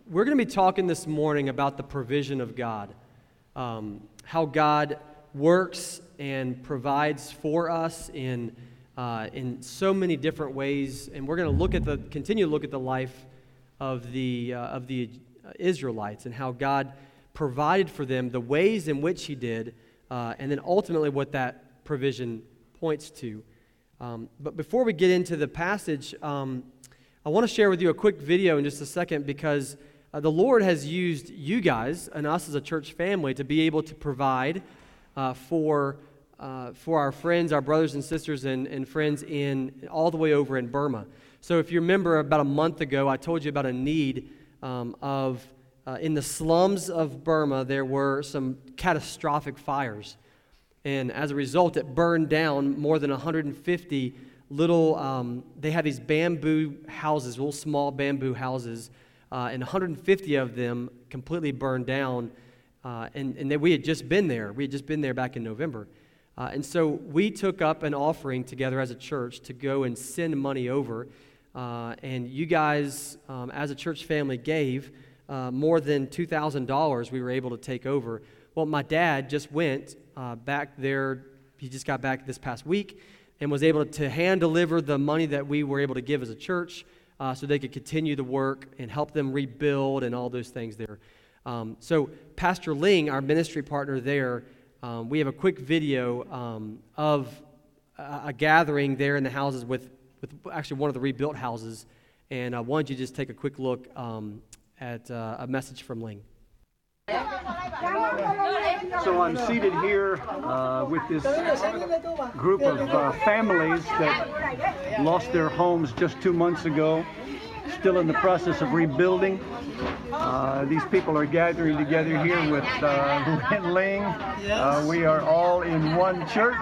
We're going to be talking this morning about the provision of God, how God works and provides for us in so many different ways, and we're going to continue to look at the life of the Israelites and how God provided for them, the ways in which He did, and then ultimately what that provision points to. But before we get into the passage, I want to share with you a quick video in just a second because the Lord has used you guys and us as a church family to be able to provide for our friends, our brothers and sisters and friends all the way over in Burma. So if you remember about a month ago, I told you about a need in the slums of Burma, there were some catastrophic fires. And as a result, it burned down more than 150 little, they have these bamboo houses, little small bamboo houses, and 150 of them completely burned down. And we had just been there. We had just been there back in November. And so we took up an offering together as a church to go and send money over. And you guys, as a church family, gave more than $2,000 we were able to take over. Well, my dad just went back there. He just got back this past week and was able to hand deliver the money that we were able to give as a church so they could continue the work and help them rebuild and all those things there. So Pastor Ling, our ministry partner there, we have a quick video of a gathering there in the houses with actually one of the rebuilt houses, and I wanted you to just take a quick look at a message from Ling. So I'm seated here with this group of families that lost their homes just 2 months ago, still in the process of rebuilding. These people are gathering together here with Wen Ling. We are all in one church,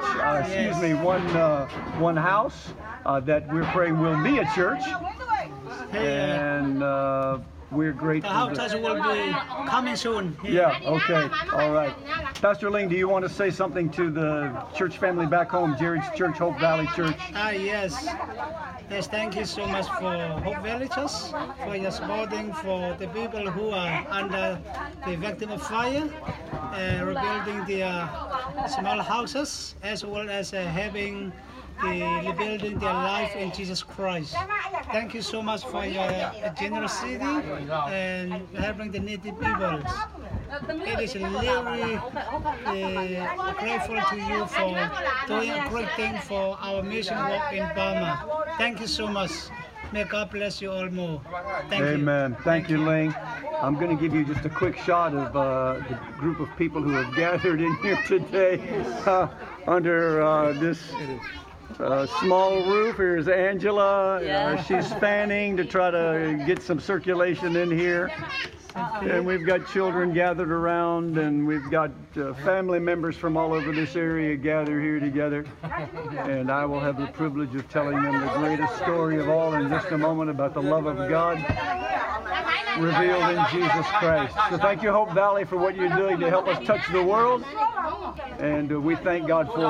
one house that we're praying will be a church. And we're grateful. The house will be coming soon. Yeah, okay, all right. Pastor Ling, do you want to say something to the church family back home, Jerry's Church, Hope Valley Church? Yes. Yes, thank you so much for Hope Valley Church, for your supporting for the people who are under the victim of fire, rebuilding their small houses, as well as rebuilding their life in Jesus Christ. Thank you so much for your generosity and helping the needy people. It is really grateful to you for doing a great thing for our mission work in Burma. Thank you so much. May God bless you all more. Thank you. Amen. Thank you, Ling. I'm going to give you just a quick shot of the group of people who have gathered in here today under this small roof. Here's Angela. She's fanning to try to get some circulation in here. And we've got children gathered around, and we've got family members from all over this area gathered here together. And I will have the privilege of telling them the greatest story of all in just a moment about the love of God revealed in Jesus Christ. So thank you, Hope Valley, for what you're doing to help us touch the world. And we thank God for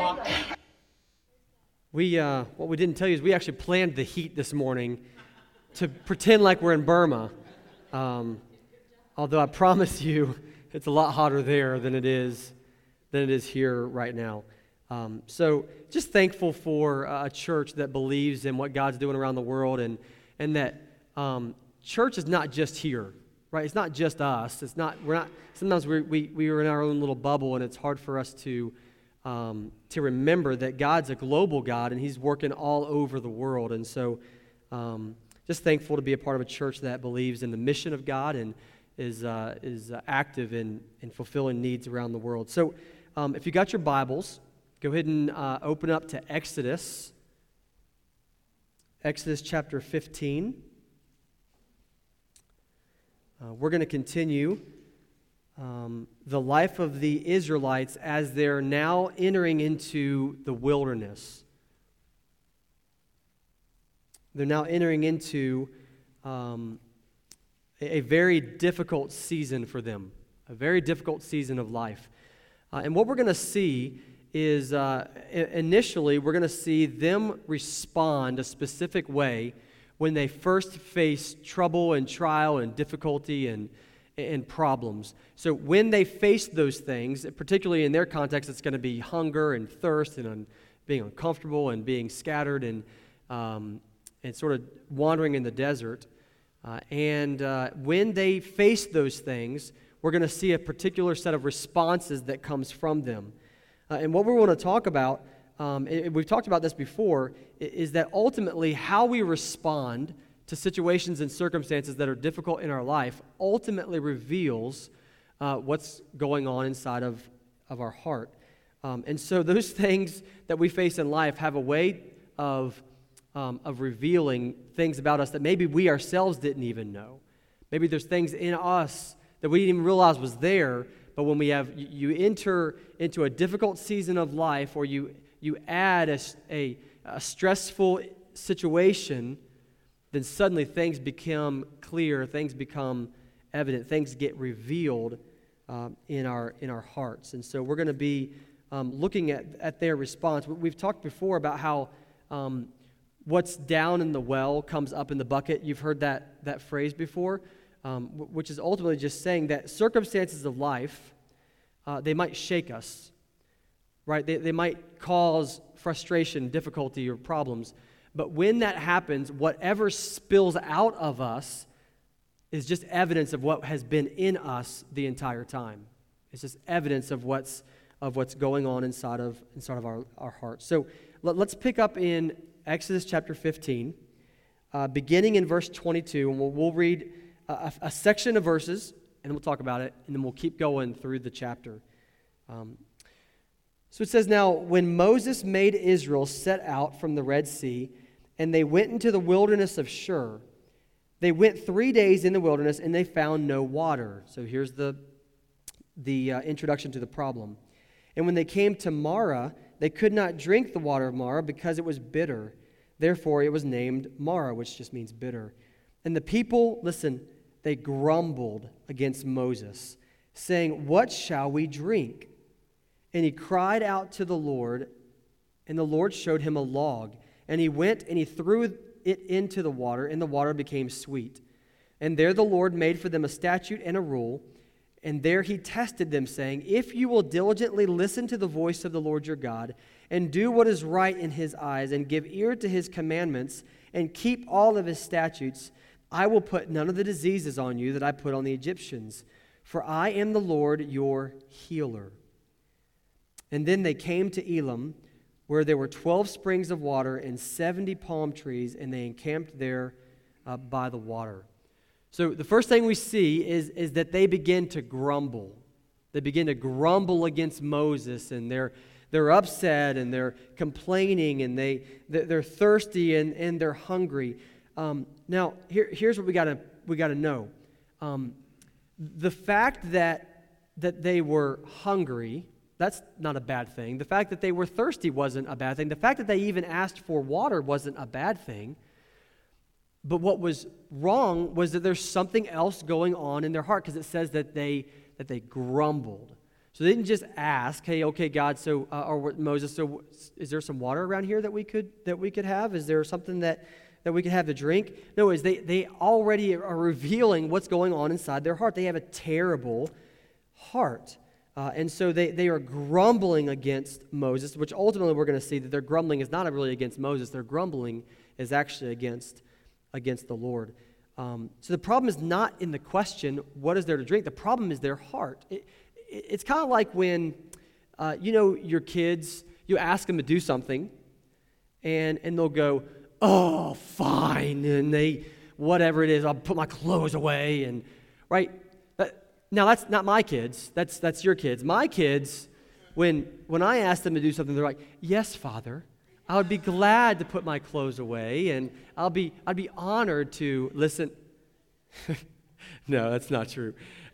you. What we didn't tell you is we actually planned the heat this morning to pretend like we're in Burma. Although I promise you, it's a lot hotter there than it is here right now. So just thankful for a church that believes in what God's doing around the world, and that church is not just here, right? It's not just us. Sometimes we are in our own little bubble, and it's hard for us to remember that God's a global God and He's working all over the world. And so just thankful to be a part of a church that believes in the mission of God and is active in fulfilling needs around the world. So if you got your Bibles, go ahead and open up to Exodus chapter 15. We're going to continue the life of the Israelites as they're now entering into the wilderness. They're now entering into a very difficult season for them, a very difficult season of life. And what we're going to see is initially we're going to see them respond a specific way when they first face trouble and trial and difficulty and problems. So when they face those things, particularly in their context, it's going to be hunger and thirst and being uncomfortable and being scattered and sort of wandering in the desert. When they face those things, we're going to see a particular set of responses that comes from them. And what we want to talk about, we've talked about this before, is that ultimately how we respond to situations and circumstances that are difficult in our life ultimately reveals what's going on inside of our heart. And so those things that we face in life have a way of revealing things about us that maybe we ourselves didn't even know. Maybe there's things in us that we didn't even realize was there, but when you enter into a difficult season of life, or you add a stressful situation, then suddenly things become clear, things become evident, things get revealed in our hearts. And so we're going to be looking at their response. We've talked before about how what's down in the well comes up in the bucket. You've heard that phrase before, which is ultimately just saying that circumstances of life, they might shake us, right? They might cause frustration, difficulty, or problems. But when that happens, whatever spills out of us is just evidence of what has been in us the entire time. It's just evidence of what's going on inside of our hearts. So let's pick up in Exodus chapter 15, beginning in verse 22, and we'll read a section of verses, and we'll talk about it, and then we'll keep going through the chapter. So it says, "Now, when Moses made Israel set out from the Red Sea, and they went into the wilderness of Shur, they went 3 days in the wilderness, and they found no water." So here's the introduction to the problem. "And when they came to Marah, they could not drink the water of Marah because it was bitter. Therefore it was named Marah," which just means bitter. "And the people," listen, "they grumbled against Moses, saying, 'What shall we drink?' And he cried out to the Lord, and the Lord showed him a log. And he went and he threw it into the water, and the water became sweet. And there the Lord made for them a statute and a rule. And there he tested them, saying, 'If you will diligently listen to the voice of the Lord your God, and do what is right in his eyes, and give ear to his commandments, and keep all of his statutes, I will put none of the diseases on you that I put on the Egyptians. For I am the Lord your healer.' And then they came to Elim, where there were 12 springs of water and 70 palm trees, and they encamped there by the water." So the first thing we see is that they begin to grumble. They begin to grumble against Moses, and they're upset, and they're complaining, and they're thirsty, and they're hungry. Now, here's what we got to know. The fact that they were hungry, that's not a bad thing. The fact that they were thirsty wasn't a bad thing. The fact that they even asked for water wasn't a bad thing. But what was wrong was that there's something else going on in their heart, because it says that they grumbled. So they didn't just ask, "Hey, okay, God, so or Moses, so is there some water around here that we could have? Is there something that we could have to drink?" No, they already are revealing what's going on inside their heart. They have a terrible heart. And so they are grumbling against Moses, which ultimately we're going to see that their grumbling is not really against Moses. Their grumbling is actually against the Lord. So the problem is not in the question, what is there to drink? The problem is their heart. It's kind of like when, your kids, you ask them to do something, and they'll go, "Oh, fine," and they, whatever it is, "I'll put my clothes away," and right? Now, that's not my kids. That's your kids. My kids, when I ask them to do something, they're like, "Yes, Father, I would be glad to put my clothes away, and I'd be honored to listen." No, that's not true.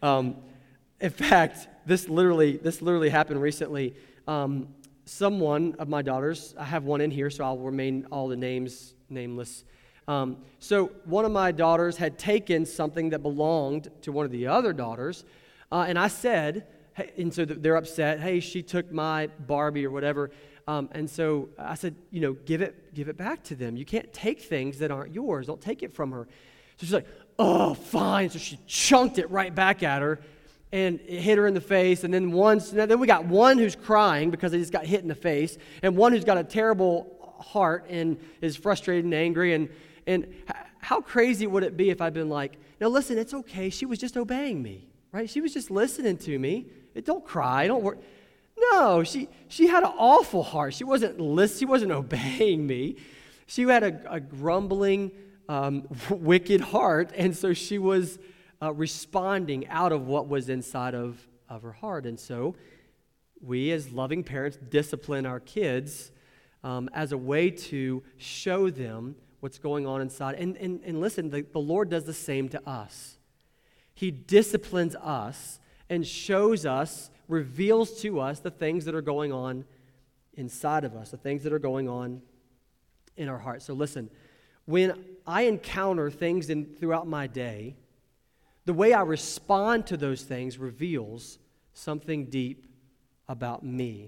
In fact, this literally happened recently. Someone of my daughters, I have one in here, so I'll remain all the names nameless. So one of my daughters had taken something that belonged to one of the other daughters, and I said, hey, and so they're upset, "Hey, she took my Barbie," or whatever. And so I said, give it back to them. You can't take things that aren't yours. Don't take it from her. So she's like, oh, fine. So she chunked it right back at her, and it hit her in the face. And then we got one who's crying because they just got hit in the face, and one who's got a terrible heart and is frustrated and angry. And how crazy would it be if I'd been like, no, listen, it's okay. She was just obeying me, right? She was just listening to me. Don't cry. Don't worry. No, she had an awful heart. She wasn't obeying me. She had a grumbling, wicked heart, and so she was responding out of what was inside of her heart. And so we, as loving parents, discipline our kids as a way to show them what's going on inside. And listen, the Lord does the same to us. He disciplines us and shows us, reveals to us the things that are going on inside of us, the things that are going on in our heart. So listen, when I encounter things throughout my day, the way I respond to those things reveals something deep about me.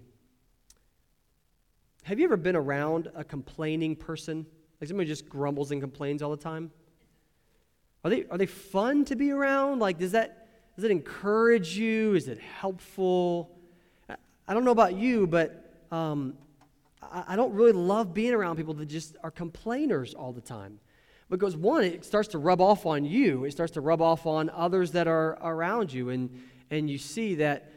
Have you ever been around a complaining person? Like somebody just grumbles and complains all the time? Are they fun to be around? Like, does it encourage you? Is it helpful? I don't know about you, but I don't really love being around people that just are complainers all the time. Because one, it starts to rub off on you. It starts to rub off on others that are around you. And you see that,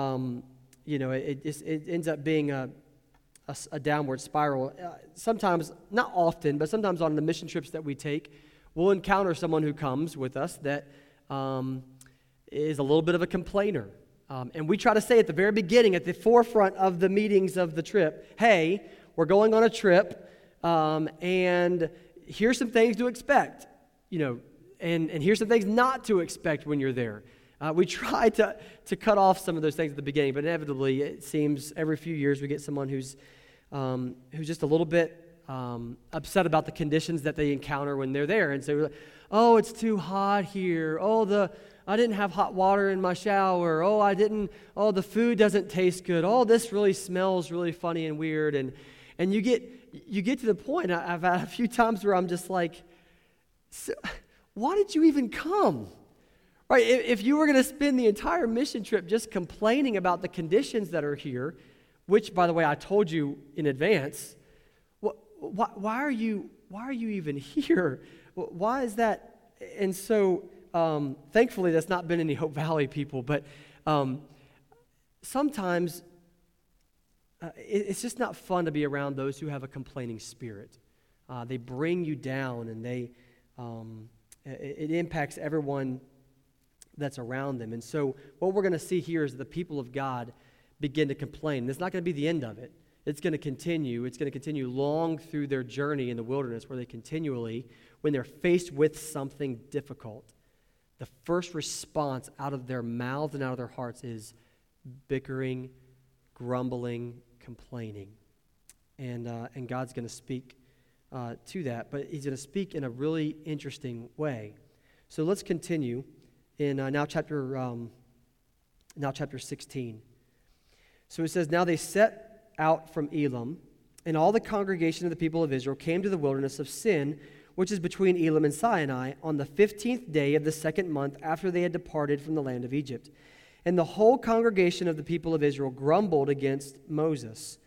it ends up being a downward spiral. Sometimes, not often, but sometimes on the mission trips that we take, we'll encounter someone who comes with us that is a little bit of a complainer. And we try to say at the very beginning, at the forefront of the meetings of the trip, hey, we're going on a trip, and here's some things to expect, and here's some things not to expect when you're there. We try to cut off some of those things at the beginning, but inevitably, it seems every few years we get someone who's just a little bit upset about the conditions that they encounter when they're there. And so we're like, oh, it's too hot here. Oh, I didn't have hot water in my shower. Oh, the food doesn't taste good. Oh, this really smells really funny and weird. And you get to the point, I've had a few times where I'm just like, so, why did you even come? Right? If you were going to spend the entire mission trip just complaining about the conditions that are here, which, by the way, I told you in advance, why are you even here? Why is that? And so, thankfully, that's not been any Hope Valley people, but sometimes it's just not fun to be around those who have a complaining spirit. They bring you down, and it impacts everyone that's around them. And so what we're going to see here is the people of God begin to complain. That's not going to be the end of it. It's going to continue. It's going to continue long through their journey in the wilderness, where they continually, when they're faced with something difficult, the first response out of their mouths and out of their hearts is bickering, grumbling, complaining. And God's going to speak to that, but he's going to speak in a really interesting way. So let's continue in now chapter 16. So it says, now they set out from Elim, and all the congregation of the people of Israel came to the wilderness of Sin, which is between Elim and Sinai, on the 15th day of the second month after they had departed from the land of Egypt. And the whole congregation of the people of Israel grumbled against Moses.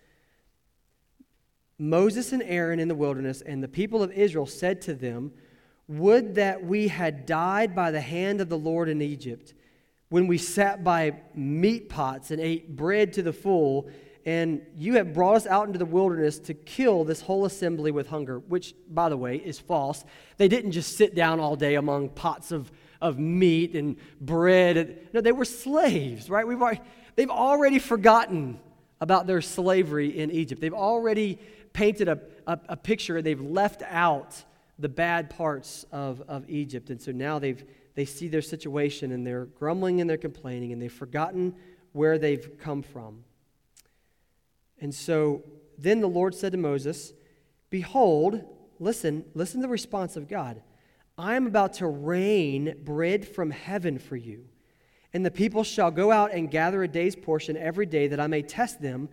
Moses and Aaron in the wilderness, and the people of Israel said to them, would that we had died by the hand of the Lord in Egypt, when we sat by meat pots and ate bread to the full, and you have brought us out into the wilderness to kill this whole assembly with hunger, which, by the way, is false. They didn't just sit down all day among pots of meat and bread. No, they were slaves, right? They've already forgotten about their slavery in Egypt. They've already painted a picture. They've left out the bad parts of Egypt. And so now they see their situation, and they're grumbling and they're complaining, and they've forgotten where they've come from. And so then the Lord said to Moses, behold, listen to the response of God. I am about to rain bread from heaven for you, and the people shall go out and gather a day's portion every day, that I may test them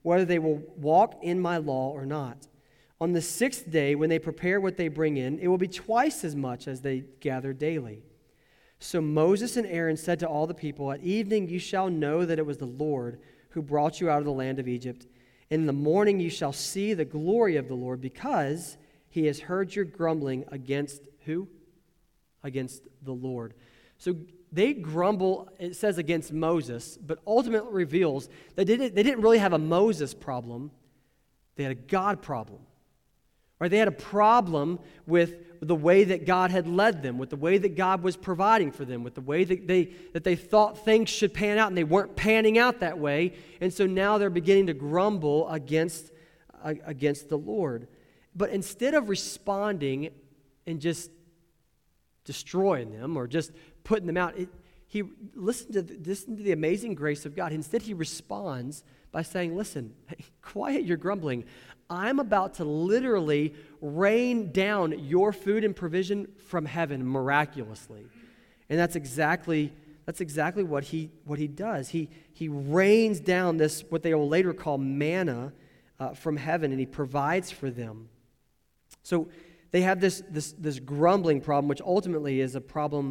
whether they will walk in my law or not. On the 6th day, when they prepare what they bring in, it will be twice as much as they gather daily." So Moses and Aaron said to all the people, "At evening you shall know that it was the Lord who brought you out of the land of Egypt. In the morning you shall see the glory of the Lord, because he has heard your grumbling against" who? Against the Lord. So they grumble, it says, against Moses, but ultimately reveals that they didn't really have a Moses problem. They had a God problem. Right? They had a problem with the way that God had led them, with the way that God was providing for them, with the way that they thought things should pan out, and they weren't panning out that way. And so now they're beginning to grumble against the Lord. But instead of responding and just destroying them or just putting them out, he listened to the amazing grace of God. Instead, he responds by saying, "Listen, quiet your grumbling. I'm about to literally rain down your food and provision from heaven miraculously." And that's exactly what he does. He rains down this, what they will later call manna, from heaven, and he provides for them. So they have this grumbling problem, which ultimately is a problem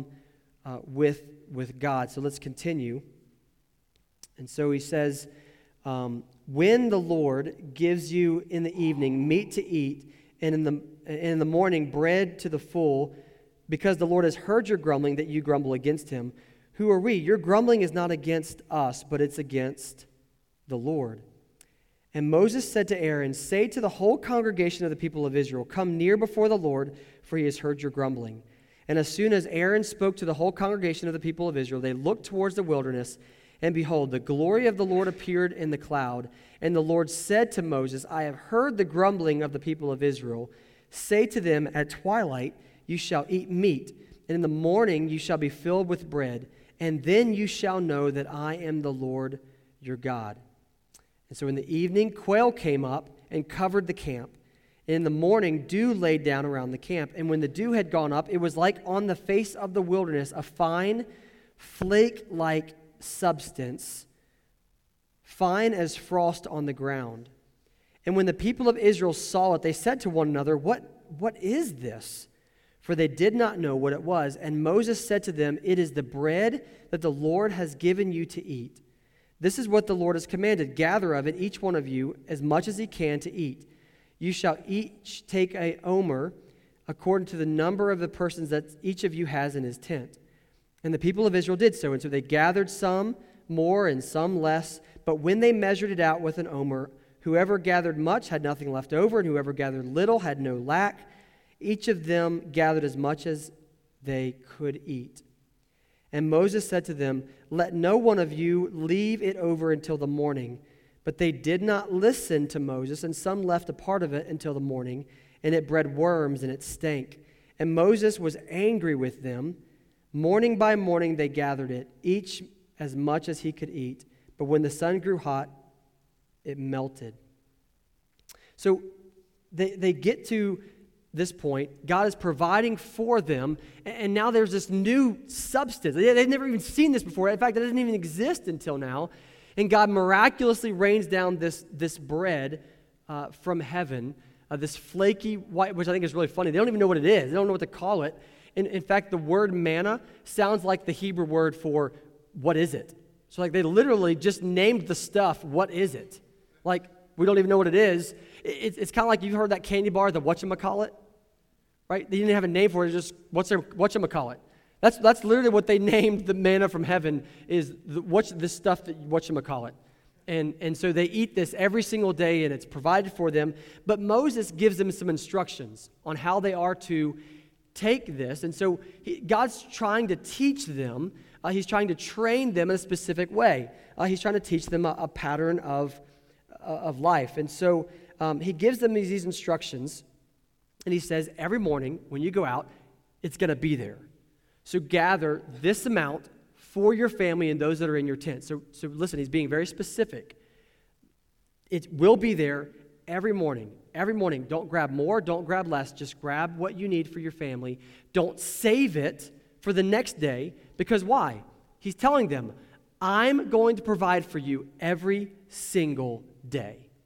with God. So let's continue. And so he says, "When the Lord gives you in the evening meat to eat, and in the morning bread to the full, because the Lord has heard your grumbling, that you grumble against him. Who are we? Your grumbling is not against us, but it's against the Lord." And Moses said to Aaron, "Say to the whole congregation of the people of Israel, 'Come near before the Lord, for he has heard your grumbling.' And as soon as Aaron spoke to the whole congregation of the people of Israel, they looked towards the wilderness, and behold, the glory of the Lord appeared in the cloud. And the Lord said to Moses, 'I have heard the grumbling of the people of Israel. Say to them, at twilight you shall eat meat, and in the morning you shall be filled with bread, and then you shall know that I am the Lord your God.' And so in the evening, quail came up and covered the camp. In the morning, dew laid down around the camp. And when the dew had gone up, it was like on the face of the wilderness, a fine, flake-like substance, fine as frost on the ground. And when the people of Israel saw it, they said to one another, What is this? For they did not know what it was. And Moses said to them, 'It is the bread that the Lord has given you to eat. This is what the Lord has commanded. Gather of it, each one of you, as much as he can to eat. You shall each take a omer, according to the number of the persons that each of you has in his tent.' And the people of Israel did so. And so they gathered some more and some less. But when they measured it out with an omer, whoever gathered much had nothing left over, and whoever gathered little had no lack. Each of them gathered as much as they could eat. And Moses said to them, 'Let no one of you leave it over until the morning.' But they did not listen to Moses, and some left a part of it until the morning, and it bred worms and it stank. And Moses was angry with them. Morning by morning they gathered it, each as much as he could eat. But when the sun grew hot, it melted." So they get to this point. God is providing for them, and now there's this new substance. They've never even seen this before. In fact, it doesn't even exist until now. And God miraculously rains down this bread from heaven, this flaky white, which I think is really funny. They don't even know what it is. They don't know what to call it. In fact, the word manna sounds like the Hebrew word for what is it? So like they literally just named the stuff, what is it? Like, we don't even know what it is. It's kind of like you've heard that candy bar, the whatchamacallit, right? They didn't have a name for it, it's just whatchamacallit. That's literally what they named the manna from heaven, is this stuff that whatchamacallit. And so they eat this every single day, and it's provided for them. But Moses gives them some instructions on how they are to take this. And so God's trying to teach them. He's trying to train them in a specific way. He's trying to teach them a pattern of life. And so he gives them these instructions, and he says, every morning when you go out, it's going to be there. So gather this amount for your family and those that are in your tent. So listen, he's being very specific. It will be there every morning. Every morning. Don't grab more, don't grab less. Just grab what you need for your family. Don't save it for the next day. Because why? He's telling them, I'm going to provide for you every single day.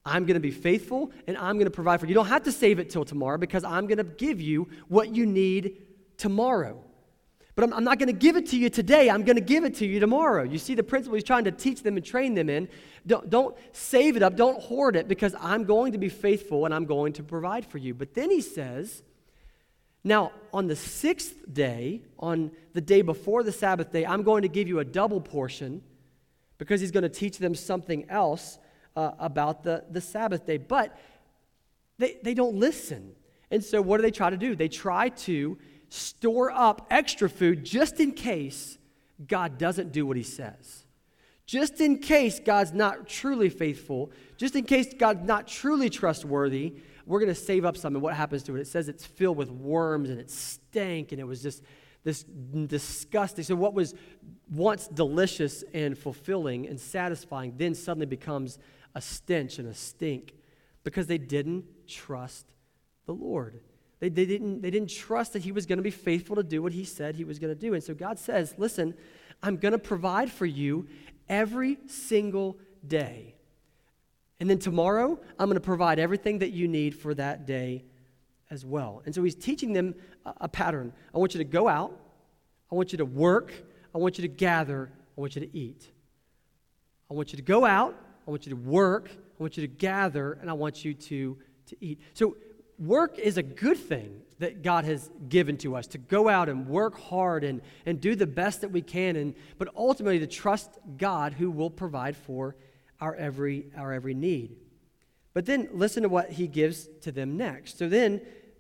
I'm going to be faithful, and I'm going to provide for you. You don't have to save it till tomorrow because I'm going to give you what you need tomorrow. But I'm not going to give it to you today. I'm going to give it to you tomorrow. You see the principle he's trying to teach them and train them in. Don't save it up. Don't hoard it because I'm going to be faithful and I'm going to provide for you. But then he says, now on the sixth day, on the day before the Sabbath day, I'm going to give you a double portion because he's going to teach them something else about the Sabbath day. But they don't listen. And so what do they try to do? They try to store up extra food just in case God doesn't do what he says. Just in case God's not truly faithful, just in case God's not truly trustworthy, we're going to save up some. And what happens to it? It says it's filled with worms and it stank and it was just this disgusting. So what was once delicious and fulfilling and satisfying then suddenly becomes a stench and a stink because they didn't trust the Lord. They didn't trust that he was going to be faithful to do what he said he was going to do. And so God says, listen, I'm going to provide for you every single day. And then tomorrow, I'm going to provide everything that you need for that day as well. And so he's teaching them a pattern. I want you to go out. I want you to work. I want you to gather. I want you to eat. I want you to go out. I want you to work. I want you to gather. And I want you to eat. So work is a good thing that God has given to us, to go out and work hard and do the best that we can, but ultimately to trust God who will provide for our every need. But then listen to what he gives to them next. So then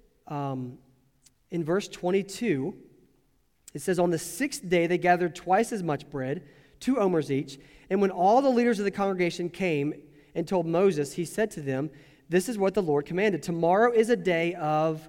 in verse 22, it says, on the sixth day they gathered twice as much bread, 2 omers each, and when all the leaders of the congregation came and told Moses, he said to them, this is what the Lord commanded. Tomorrow is a day of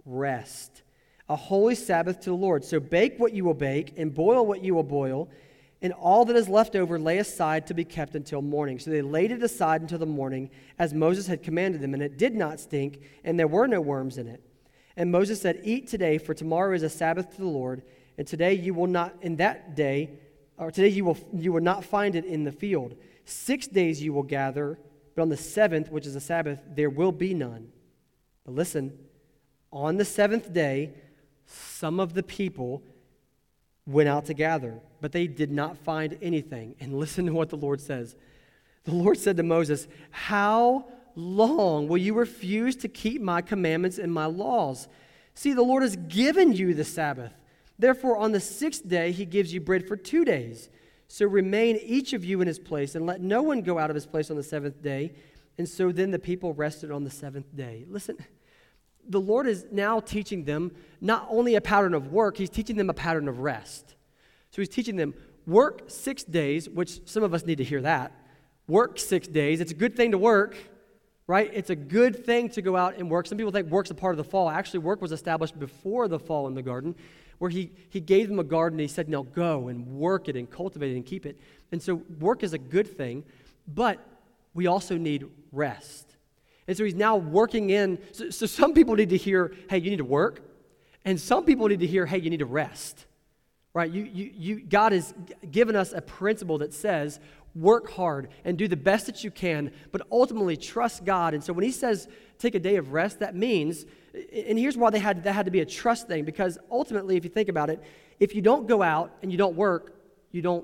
rest, a holy Sabbath to the Lord. So bake what you will bake and boil what you will boil, and all that is left over lay aside to be kept until morning. So they laid it aside until the morning, as Moses had commanded them, and it did not stink, and there were no worms in it. And Moses said, eat today, for tomorrow is a Sabbath to the Lord, and today you will not, in that day, or today you will not find it in the field. 6 days you will gather, but on the seventh, which is a Sabbath, there will be none. But listen, on the seventh day, some of the people went out to gather, but they did not find anything. And listen to what the Lord says. The Lord said to Moses, how long will you refuse to keep my commandments and my laws? See, the Lord has given you the Sabbath. Therefore, on the sixth day, he gives you bread for 2 days. So remain each of you in his place, and let no one go out of his place on the seventh day. And so then the people rested on the seventh day. Listen, the Lord is now teaching them not only a pattern of work, he's teaching them a pattern of rest. So he's teaching them work 6 days, which some of us need to hear that. Work 6 days. It's a good thing to work, right? It's a good thing to go out and work. Some people think work's a part of the fall. Actually, work was established before the fall in the garden, where he gave them a garden and he said, now go and work it and cultivate it and keep it. And so work is a good thing, but we also need rest. And so he's now working in, so some people need to hear, hey, you need to work, and some people need to hear, hey, you need to rest, right? God has given us a principle that says, work hard and do the best that you can, but ultimately trust God. And so when he says take a day of rest, that means, and here's why that had to be a trust thing, because ultimately, if you think about it, if you don't go out and you don't work, you don't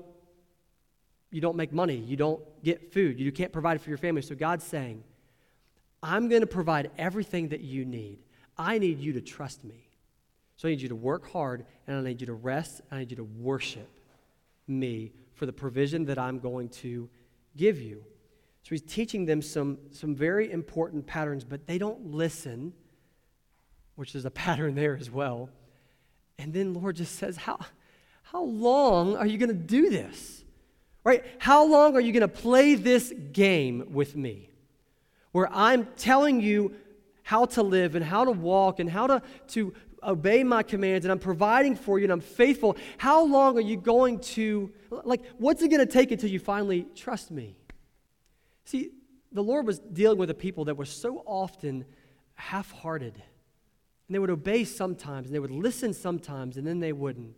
make money, you don't get food, you can't provide for your family. So God's saying, I'm going to provide everything that you need. I need you to trust me. So I need you to work hard, and I need you to rest, and I need you to worship me for the provision that I'm going to give you. So he's teaching them some very important patterns, but they don't listen, which is a pattern there as well. And then Lord just says, how long are you going to do this? Right? How long are you going to play this game with me, where I'm telling you how to live and how to walk and how to obey my commands, and I'm providing for you and I'm faithful? How long are you going to, what's it going to take until you finally trust me? See, the Lord was dealing with a people that were so often half-hearted. And they would obey sometimes, and they would listen sometimes, and then they wouldn't.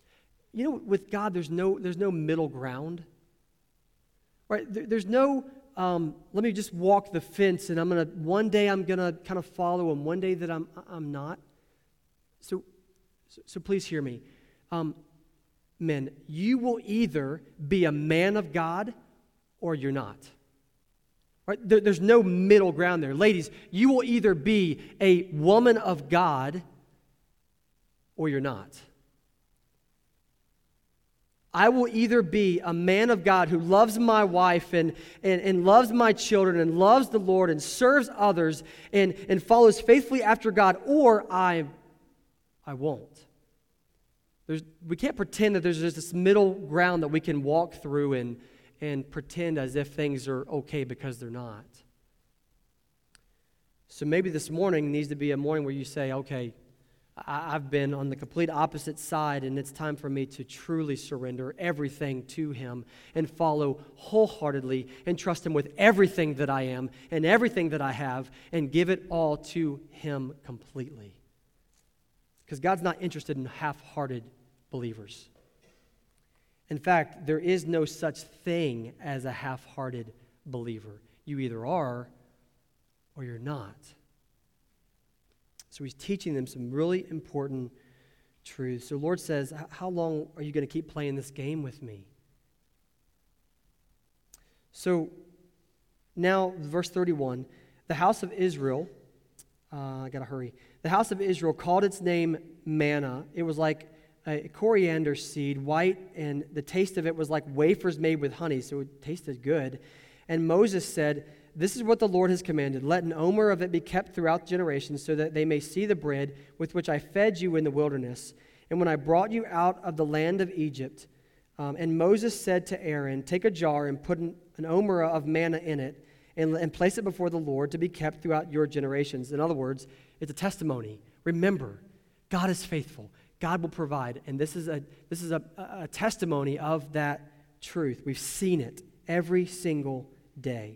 You know, with God, there's no middle ground, right? There's no let me just walk the fence, and one day I'm gonna kind of follow him, one day that I'm not. So please hear me. Men, you will either be a man of God or you're not. Right? There's no middle ground there. Ladies, you will either be a woman of God or you're not. I will either be a man of God who loves my wife and loves my children and loves the Lord and serves others and follows faithfully after God, or I won't. We can't pretend that there's just this middle ground that we can walk through and pretend as if things are okay because they're not. So maybe this morning needs to be a morning where you say, okay, I've been on the complete opposite side, and it's time for me to truly surrender everything to Him and follow wholeheartedly and trust Him with everything that I am and everything that I have and give it all to Him completely. Because God's not interested in half-hearted believers. In fact, there is no such thing as a half-hearted believer. You either are or you're not. So he's teaching them some really important truths. So the Lord says, how long are you going to keep playing this game with me? So now, verse 31, the house of Israel, I got to hurry. The house of Israel called its name manna. It was like a coriander seed, white, and the taste of it was like wafers made with honey, so it tasted good. And Moses said, "This is what the Lord has commanded. Let an omer of it be kept throughout generations, so that they may see the bread with which I fed you in the wilderness, and when I brought you out of the land of Egypt." And Moses said to Aaron, "Take a jar and put an omer of manna in it, and place it before the Lord to be kept throughout your generations." In other words, it's a testimony. Remember, God is faithful. God will provide. And this is a testimony of that truth. We've seen it every single day.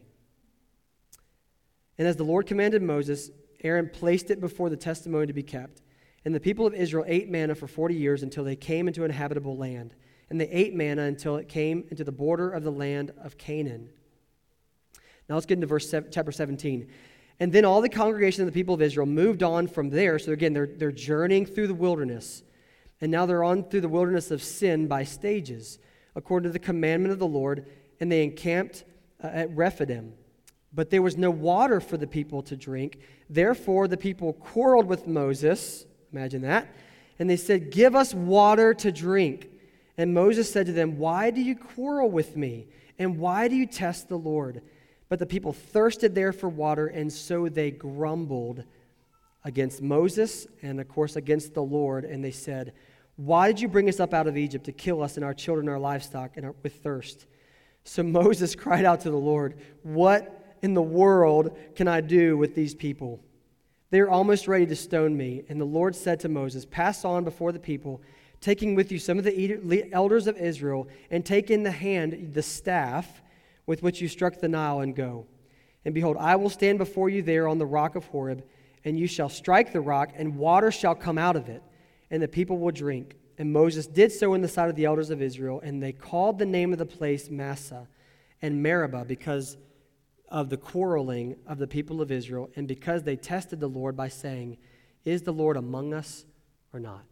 And as the Lord commanded Moses, Aaron placed it before the testimony to be kept. And the people of Israel ate manna for 40 years until they came into an habitable land. And they ate manna until it came into the border of the land of Canaan. Now let's get into chapter 17. And then all the congregation of the people of Israel moved on from there. So again, they're journeying through the wilderness. And now they're on through the wilderness of sin by stages, according to the commandment of the Lord. And they encamped at Rephidim. But there was no water for the people to drink. Therefore the people quarreled with Moses. Imagine that. And they said, "Give us water to drink." And Moses said to them, "Why do you quarrel with me? And why do you test the Lord?" But the people thirsted there for water, and so they grumbled against Moses and, of course, against the Lord. And they said, "Why did you bring us up out of Egypt to kill us and our children and our livestock with thirst?" So Moses cried out to the Lord, "What in the world can I do with these people? They are almost ready to stone me." And the Lord said to Moses, "Pass on before the people, taking with you some of the elders of Israel, and take in the hand the staff with which you struck the Nile, and go. And behold, I will stand before you there on the rock of Horeb, and you shall strike the rock, and water shall come out of it, and the people will drink." And Moses did so in the sight of the elders of Israel, and they called the name of the place Massah and Meribah, because of the quarreling of the people of Israel, and because they tested the Lord by saying, "Is the Lord among us or not?"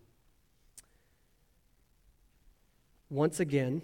Once again,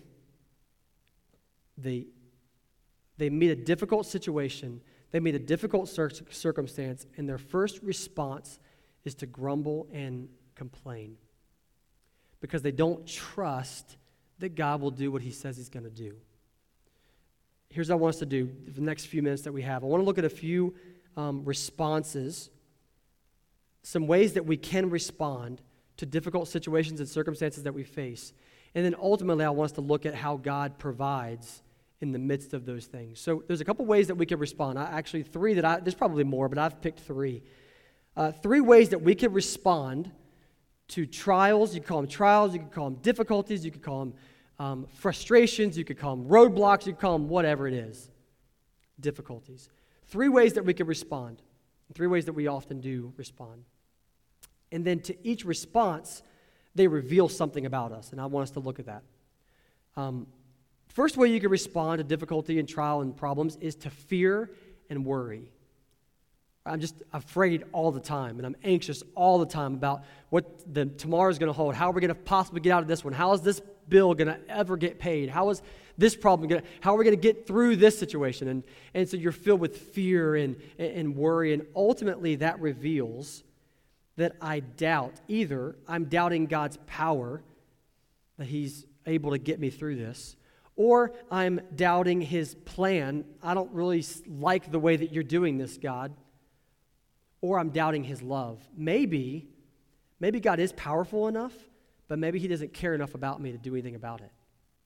they meet a difficult situation, they meet a difficult circumstance, and their first response is to grumble and complain because they don't trust that God will do what He says He's going to do. Here's what I want us to do for the next few minutes that we have. I want to look at a few responses, some ways that we can respond to difficult situations and circumstances that we face. And then ultimately, I want us to look at how God provides in the midst of those things. So there's a couple ways that we can respond. There's probably more, but I've picked three. Three ways that we can respond to trials. You could call them trials, you could call them difficulties, you could call them frustrations, you could call them roadblocks, you could call them whatever it is. Difficulties. Three ways that we can respond. Three ways that we often do respond. And then to each response, they reveal something about us, and I want us to look at that. First way you can respond to difficulty and trial and problems is to fear and worry. I'm just afraid all the time, and I'm anxious all the time about what the tomorrow's going to hold. How are we going to possibly get out of this one? How is this bill going to ever get paid? How is this problem going to, how are we going to get through this situation? And so you're filled with fear and worry, and ultimately that reveals that I doubt. Either I'm doubting God's power, that he's able to get me through this, or I'm doubting his plan. I don't really like the way that you're doing this, God. Or I'm doubting his love. Maybe God is powerful enough, but maybe he doesn't care enough about me to do anything about it.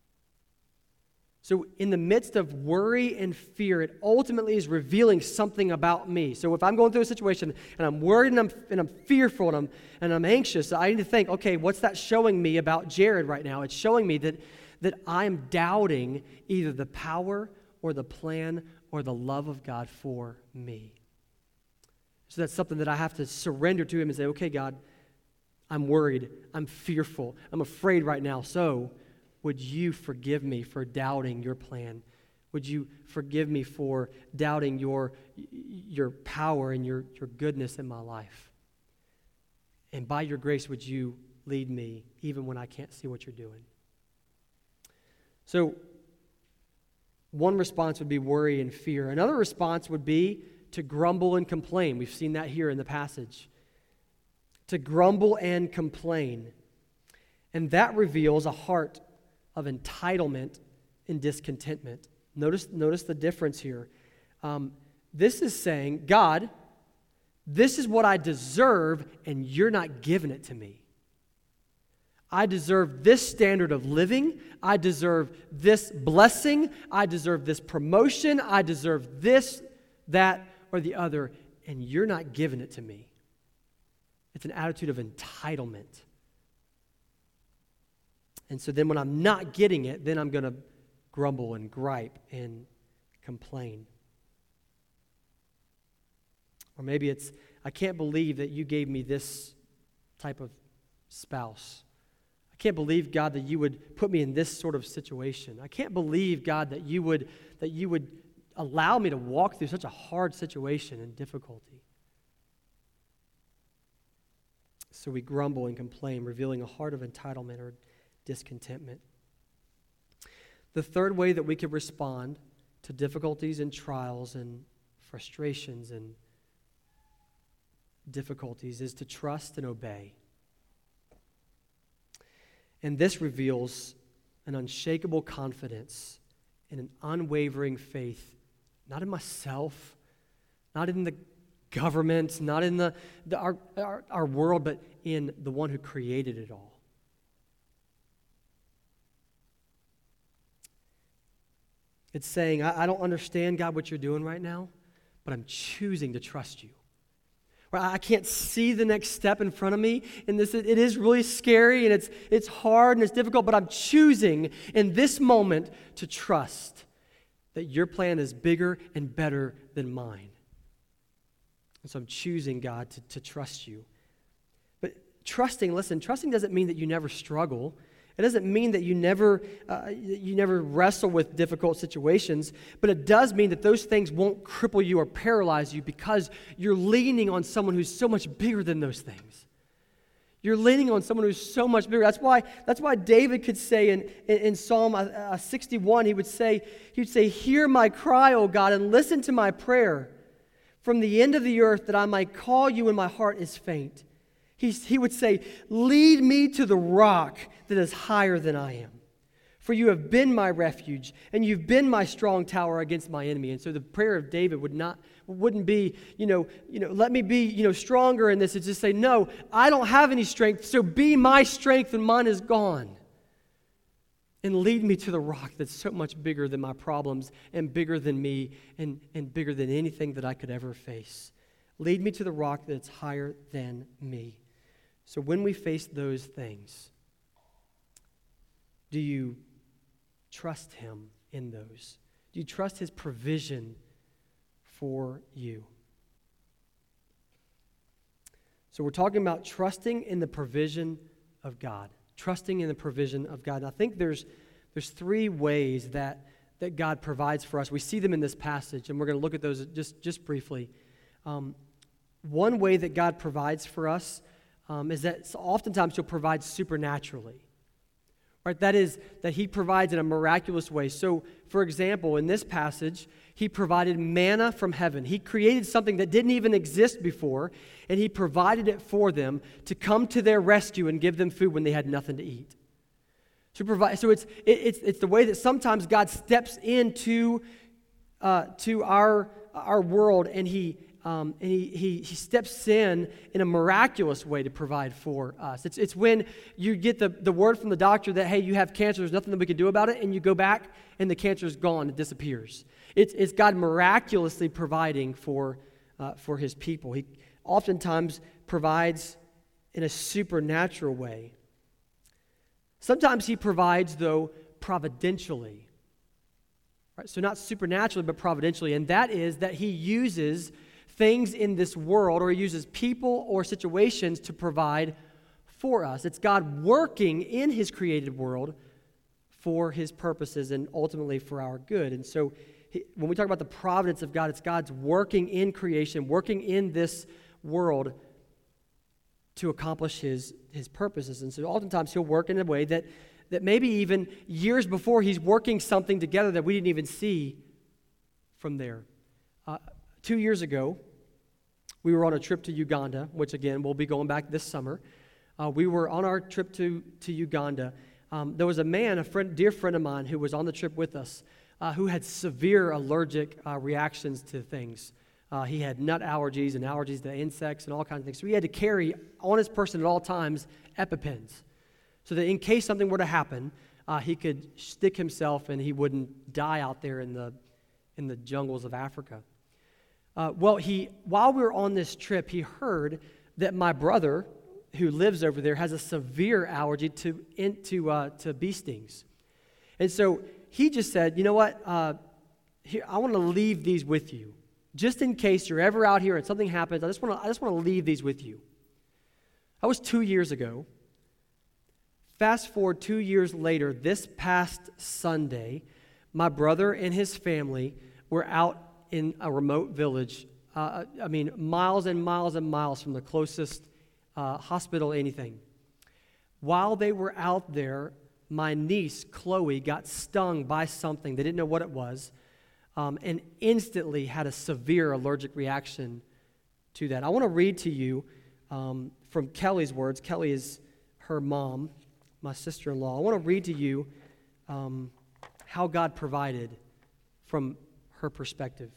So in the midst of worry and fear, it ultimately is revealing something about me. So if I'm going through a situation and I'm worried and I'm fearful and I'm anxious, I need to think, okay, what's that showing me about Jared right now? It's showing me that I'm doubting either the power or the plan or the love of God for me. So that's something that I have to surrender to him and say, okay, God, I'm worried, I'm fearful, I'm afraid right now, so would you forgive me for doubting your plan? Would you forgive me for doubting your power and your goodness in my life? And by your grace, would you lead me even when I can't see what you're doing? So one response would be worry and fear. Another response would be to grumble and complain. We've seen that here in the passage. To grumble and complain. And that reveals a heart of entitlement and discontentment. Notice the difference here. This is saying, God, this is what I deserve, and you're not giving it to me. I deserve this standard of living. I deserve this blessing. I deserve this promotion. I deserve this, that, or the other, and you're not giving it to me. It's an attitude of entitlement. And so then when I'm not getting it, then I'm going to grumble and gripe and complain. Or maybe it's, I can't believe that you gave me this type of spouse. I can't believe, God, that you would put me in this sort of situation. I can't believe, God, that you would allow me to walk through such a hard situation and difficulty. So we grumble and complain, revealing a heart of entitlement or discontentment. The third way that we could respond to difficulties and trials and frustrations and difficulties is to trust and obey. And this reveals an unshakable confidence and an unwavering faith, not in myself, not in the government, not in our world, but in the one who created it all. It's saying, I don't understand, God, what you're doing right now, but I'm choosing to trust you. I can't see the next step in front of me, and it is really scary, and it's hard, and it's difficult, but I'm choosing in this moment to trust that your plan is bigger and better than mine. And so I'm choosing, God, to trust you. But trusting doesn't mean that you never struggle. It doesn't mean that you never wrestle with difficult situations, but it does mean that those things won't cripple you or paralyze you because you're leaning on someone who's so much bigger than those things. You're leaning on someone who's so much bigger. That's why David could say in Psalm 61, he would say, "Hear my cry, O God, and listen to my prayer from the end of the earth, that I might call you when my heart is faint." He would say, "Lead me to the rock that is higher than I am. For you have been my refuge, and you've been my strong tower against my enemy." And so the prayer of David wouldn't be, let me be, stronger in this. It's just say, no, I don't have any strength, so be my strength when mine is gone. And lead me to the rock that's so much bigger than my problems and bigger than me and bigger than anything that I could ever face. Lead me to the rock that's higher than me. So when we face those things, do you trust him in those? Do you trust his provision for you? So we're talking about trusting in the provision of God. Trusting in the provision of God. And I think there's there's three ways that God provides for us. We see them in this passage, and we're going to look at those just briefly. One way that God provides for us is that oftentimes He'll provide supernaturally. Right? That is, that He provides in a miraculous way. So, for example, in this passage, He provided manna from heaven. He created something that didn't even exist before, and He provided it for them to come to their rescue and give them food when they had nothing to eat. So it's the way that sometimes God steps into to our world, and He steps in a miraculous way to provide for us. It's when you get the word from the doctor that, hey, you have cancer, there's nothing that we can do about it, and you go back and the cancer is gone, it disappears. It's God miraculously providing for His people. He oftentimes provides in a supernatural way. Sometimes He provides, though, providentially. Right? So not supernaturally, but providentially, and that is that He uses things in this world, or He uses people or situations to provide for us. It's God working in His created world for His purposes and ultimately for our good. And so when we talk about the providence of God, it's God's working in creation, working in this world to accomplish His purposes. And so oftentimes He'll work in a way that maybe even years before He's working something together that we didn't even see from there. 2 years ago, we were on a trip to Uganda, which again, we'll be going back this summer. We were on our trip to Uganda. There was a man, dear friend of mine, who was on the trip with us, who had severe allergic reactions to things. He had nut allergies and allergies to insects and all kinds of things. So he had to carry on his person at all times EpiPens, so that in case something were to happen, he could stick himself and he wouldn't die out there in the jungles of Africa. While we were on this trip, he heard that my brother, who lives over there, has a severe allergy to bee stings. And so he just said, you know what, here, I want to leave these with you. Just in case you're ever out here and something happens, I just want to leave these with you. That was 2 years ago. Fast forward 2 years later, this past Sunday, my brother and his family were out in a remote village, miles and miles and miles from the closest hospital, anything. While they were out there, my niece, Chloe, got stung by something. They didn't know what it was, and instantly had a severe allergic reaction to that. I want to read to you from Kelly's words. Kelly is her mom, my sister-in-law. I want to read to you how God provided from her perspective.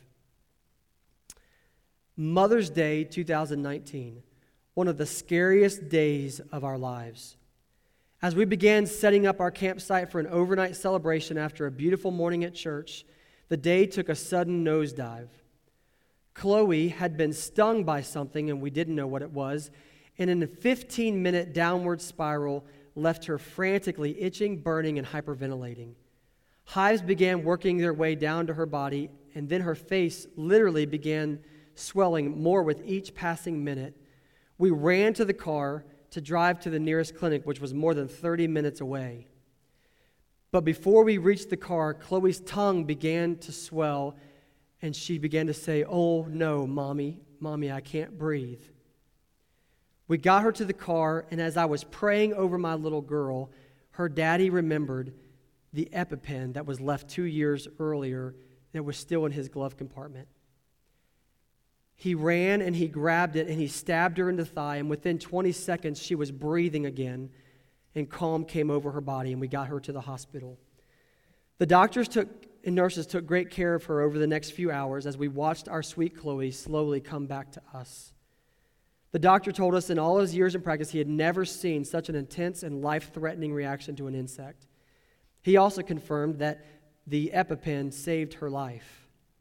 Mother's Day 2019, one of the scariest days of our lives. As we began setting up our campsite for an overnight celebration after a beautiful morning at church, the day took a sudden nosedive. Chloe had been stung by something, and we didn't know what it was, and in a 15-minute downward spiral left her frantically itching, burning, and hyperventilating. Hives began working their way down to her body, and then her face literally began swelling more with each passing minute. We ran to the car to drive to the nearest clinic, which was more than 30 minutes away. But before we reached the car, Chloe's tongue began to swell, and she began to say, "Oh no, Mommy, I can't breathe." We got her to the car, and as I was praying over my little girl, her daddy remembered the EpiPen that was left 2 years earlier that was still in his glove compartment. He ran and he grabbed it and he stabbed her in the thigh, and within 20 seconds she was breathing again, and calm came over her body, and we got her to the hospital. The doctors and nurses took great care of her over the next few hours as we watched our sweet Chloe slowly come back to us. The doctor told us in all his years in practice he had never seen such an intense and life-threatening reaction to an insect. He also confirmed that the EpiPen saved her life.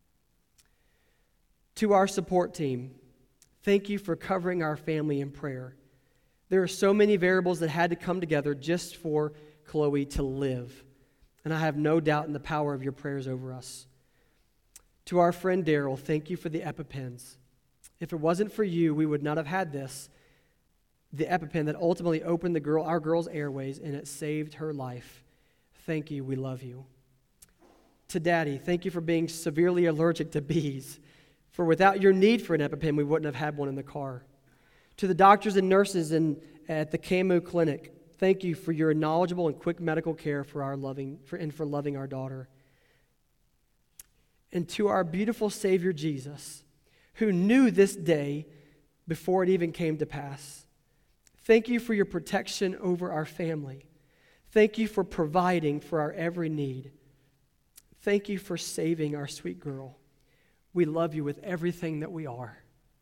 To our support team, thank you for covering our family in prayer. There are so many variables that had to come together just for Chloe to live, and I have no doubt in the power of your prayers over us. To our friend Daryl, thank you for the EpiPens. If it wasn't for you, we would not have had this, the EpiPen that ultimately opened our girl's airways, and it saved her life. thank you, we love you. To Daddy, thank you for being severely allergic to bees, for without your need for an EpiPen, we wouldn't have had one in the car. To the doctors and nurses at the CAMU Clinic, thank you for your knowledgeable and quick medical care for loving our daughter. And to our beautiful Savior Jesus, who knew this day before it even came to pass, thank you for your protection over our family. Thank you for providing for our every need. Thank you for saving our sweet girl. We love you with everything that we are.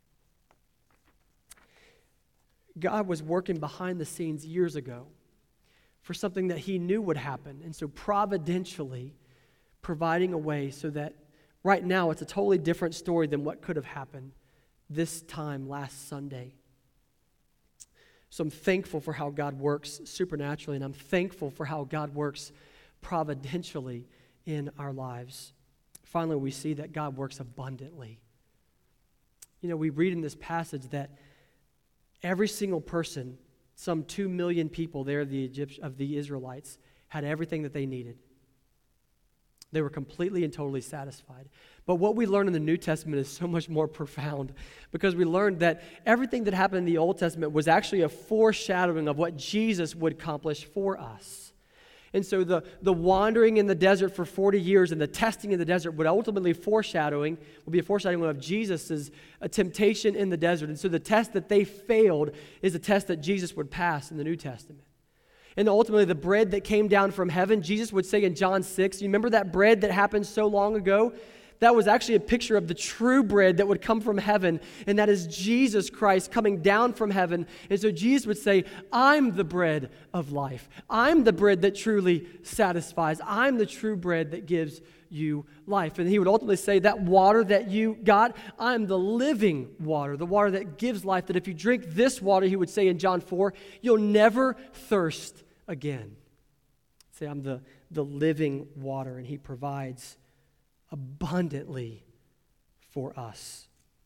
God was working behind the scenes years ago for something that he knew would happen, and so providentially providing a way so that right now it's a totally different story than what could have happened this time last Sunday. So I'm thankful for how God works supernaturally, and I'm thankful for how God works providentially in our lives. Finally, we see that God works abundantly. You know, we read in this passage that every single person, some 2 million people there of the Israelites, had everything that they needed. They were completely and totally satisfied. But what we learn in the New Testament is so much more profound, because we learned that everything that happened in the Old Testament was actually a foreshadowing of what Jesus would accomplish for us. And so the wandering in the desert for 40 years and the testing in the desert would ultimately be a foreshadowing of Jesus' temptation in the desert. And so the test that they failed is the test that Jesus would pass in the New Testament. And ultimately, the bread that came down from heaven, Jesus would say in John 6, you remember that bread that happened so long ago? That was actually a picture of the true bread that would come from heaven, and that is Jesus Christ coming down from heaven. And so Jesus would say, I'm the bread of life. I'm the bread that truly satisfies. I'm the true bread that gives you life. And he would ultimately say, that water that you got, I'm the living water, the water that gives life, that if you drink this water, he would say in John 4, you'll never thirst again. Say, I'm the living water, and he provides abundantly for us.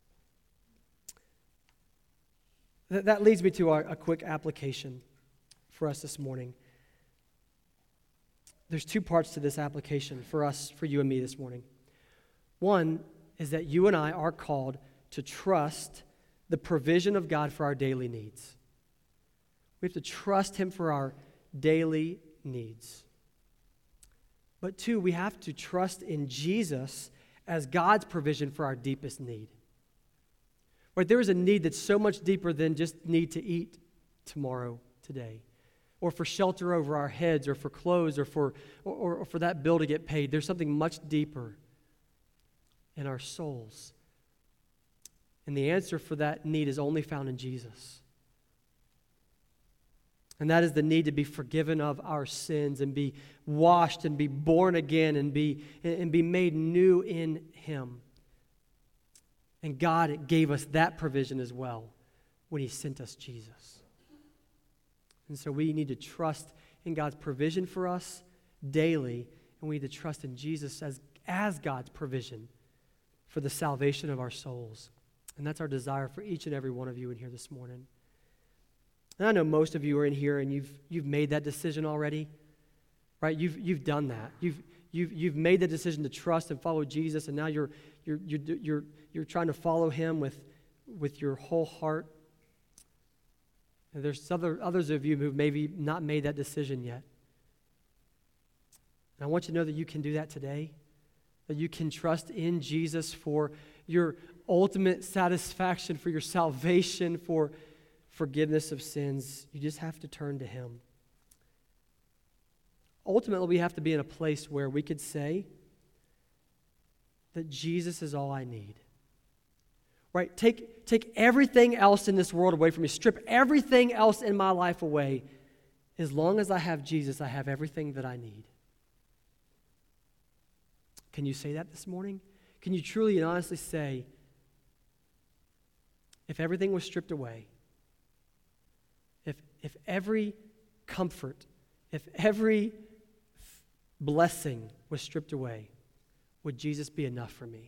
That leads me to a quick application for us this morning. There's two parts to this application for us, for you and me this morning. One is that you and I are called to trust the provision of God for our daily needs. We have to trust him for our daily needs. But two, we have to trust in Jesus as God's provision for our deepest need. Right? There is a need that's so much deeper than just need to eat tomorrow, today, or for shelter over our heads, or for clothes, or for that bill to get paid. There's something much deeper in our souls. And the answer for that need is only found in Jesus. And that is the need to be forgiven of our sins and be washed and be born again and be made new in him. And God gave us that provision as well when he sent us Jesus. And so we need to trust in God's provision for us daily, and we need to trust in Jesus as God's provision for the salvation of our souls. And that's our desire for each and every one of you in here this morning. And I know most of you are in here and you've made that decision already, right? You've done that. You've made the decision to trust and follow Jesus, and now you're trying to follow him with your whole heart. And there's others of you who've maybe not made that decision yet. And I want you to know that you can do that today, that you can trust in Jesus for your ultimate satisfaction, for your salvation, for forgiveness of sins. You just have to turn to him. Ultimately, we have to be in a place where we could say that Jesus is all I need. Right? Take everything else in this world away from me. Strip everything else in my life away. As long as I have Jesus, I have everything that I need. Can you say that this morning? Can you truly and honestly say, if everything was stripped away, if every comfort, if every blessing was stripped away, would Jesus be enough for me?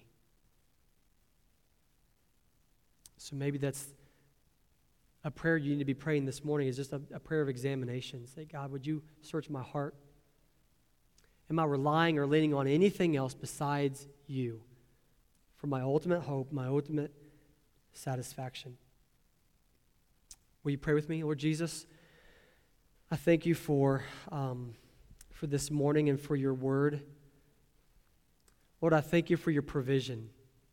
So maybe that's a prayer you need to be praying this morning, is just a prayer of examination. Say, God, would you search my heart? Am I relying or leaning on anything else besides you for my ultimate hope, my ultimate satisfaction? Will you pray with me? Lord Jesus, I thank you for this morning and for your word. Lord, I thank you for your provision.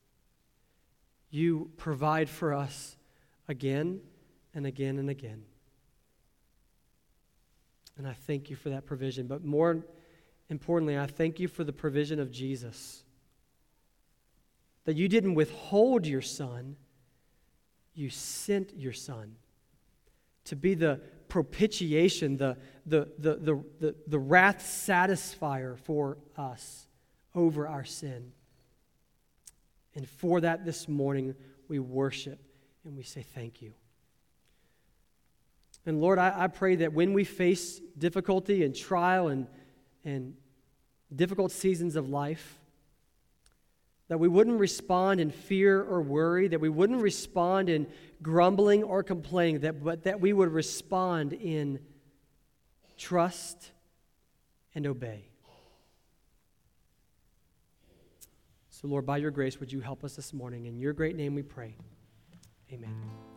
You provide for us again and again and again. And I thank you for that provision. But more importantly, I thank you for the provision of Jesus. That you didn't withhold your Son, you sent your Son to be the propitiation, the wrath satisfier for us over our sin. And for that this morning, we worship and we say thank you. And Lord, I pray that when we face difficulty and trial and difficult seasons of life, that we wouldn't respond in fear or worry, that we wouldn't respond in grumbling or complaining, but that we would respond in trust and obey. So Lord, by your grace, would you help us this morning? In your great name we pray. Amen.